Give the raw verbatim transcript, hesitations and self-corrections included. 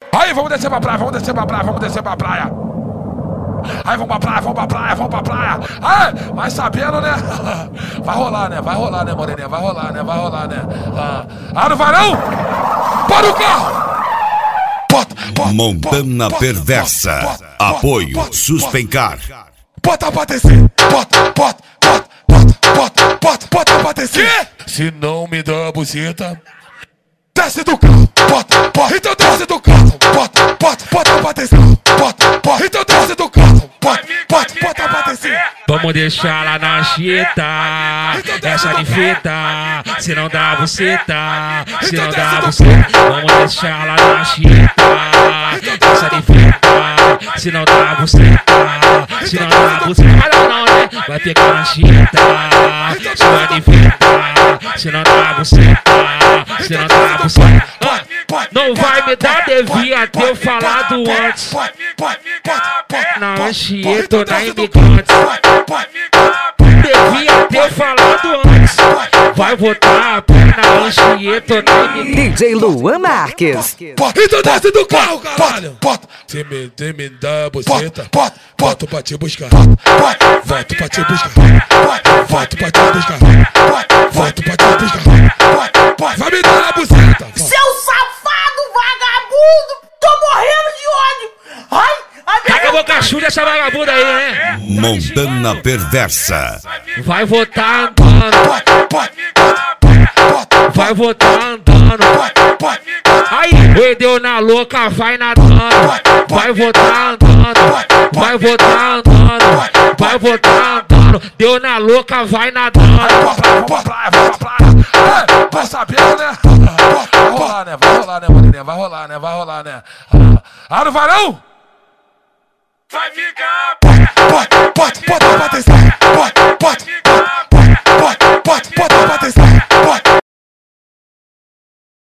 Aí, vamos descer pra praia, vamos descer pra praia, vamos descer pra praia. Aí, vamos pra praia, vamos pra praia, vamos pra praia. Aí, vai sabendo, né? Vai rolar, né? Vai rolar, né, moreninha? Vai rolar, né? Vai rolar, né? Ah, ah não vai não? Para o carro! Bota, bota, Montana bota, Perversa. bota, bota, Apoio bota, Suspencar. Bota pra descer. Bota, bota, bota, bota, bota, bota, bota pra descer. Se não me dá a buceta, desce do carro. Bota, bota, então desce do carro. Bota, bota, bota pra descer. Bota, bota, então desce do carro. Bota, bota, bota pra descer. Vamos deixar lá na chita, essa de fita, se não dá buceta, se não dá buceta. Vamos deixar lá na chita, essa de fita, se não dá buceta, se não dá buceta. Não, não, né? Vai ficar na chita, se não de fita, se não dá buceta, se não dá buceta. Não vai me dar, devia ter falado antes. Na Anchieta ou na Imigrantes. Devia ter falado antes. Vai votar a pé na Anchieta ou na Imigrantes. D J Luan Marques. Então desce do carro, caralho. Se me, se me dá a buceta, volto pra te buscar. Volto pra te buscar. Volto pra te buscar. Volto pra te buscar. Vai me dar a buceta. Seu safado vagabundo! Tô morrendo de ódio! Ai! ai Taca a boca chuva essa vagabunda aí, né? Montana Perversa. Vai votar andando. Vai votar andando. Aí, o deu na louca, vai nadando. Vai votar andando. Vai votar andando. Vai votar andando. Deu na louca, vai nadando. Vamos pra praia, vamos pra praia. É, vai sabendo, né? Vai rolar, né? Vai rolar, né, moreninha? Vai rolar, né? Vai rolar, né? Ah, não vai não? Vai ficar. Bota, bota, bota pra descer. Bota, bota, bota, bota, bota, bota pra descer.